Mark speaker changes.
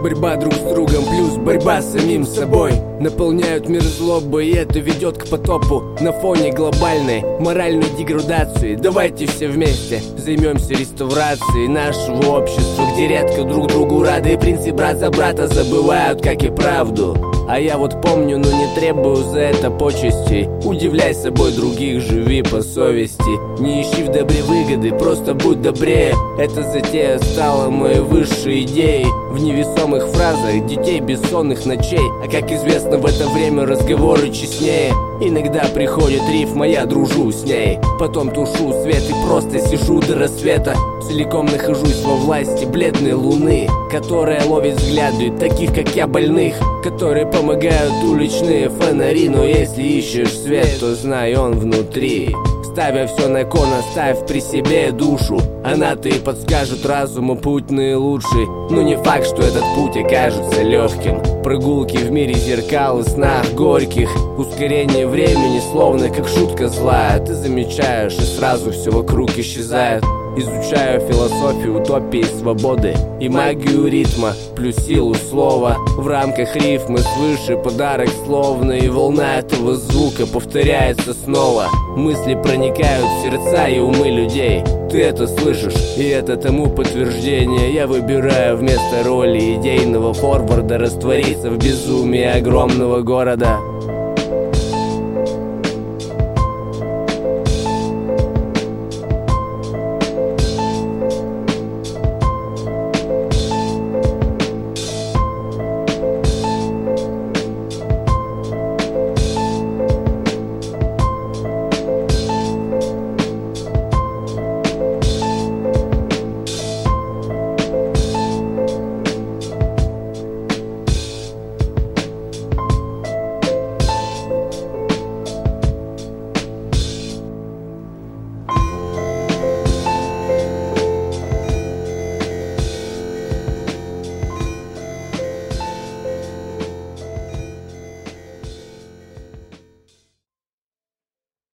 Speaker 1: Борьба друг с другом плюс борьба с самим собой наполняют мир злобой, и это ведет к потопу на фоне глобальной моральной деградации. Давайте все вместе займемся реставрацией нашего общества, где редко друг другу рады, и принцип брат за брата забывают, как и правду. А я вот помню, но не требую за это почестей. Удивляй собой других, живи по совести. Не ищи в добре выгоды, просто будь добрее. Эта затея стала моей высшей идеей. В невесомых фразах детей бессонных ночей. А как известно, в это время разговоры честнее. Иногда приходит рифма, я дружу с ней. Потом тушу свет и просто сижу до рассвета. Целиком нахожусь во власти бледной луны, которая ловит взгляды таких, как я, больных, которые помогают уличные фонари. Но если ищешь свет, то знай, он внутри. Ставя все на кон, оставь при себе душу. Она-то и подскажет разуму путь наилучший. Но не факт, что этот путь окажется легким. Прогулки в мире зеркал и снах горьких. Ускорение времени словно как шутка злая. Ты замечаешь, и сразу все вокруг исчезает. Изучаю философию утопии свободы и магию ритма, плюс силу слова. В рамках рифмы свыше подарок словно, и волна этого звука повторяется снова. Мысли проникают в сердца и умы людей. Ты это слышишь, и это тому подтверждение. Я выбираю вместо роли идейного форварда раствориться в безумии огромного города.